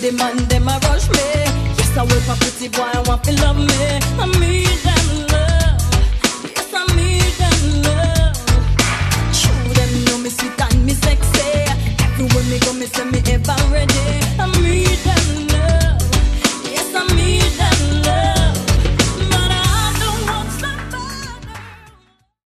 the man them a rush me. Yes, I wait for pretty boy, I want to love me. I need them love. Yes, I need them love. True, them know me sweet and me sexy. Everywhere me go, me say me ever ready.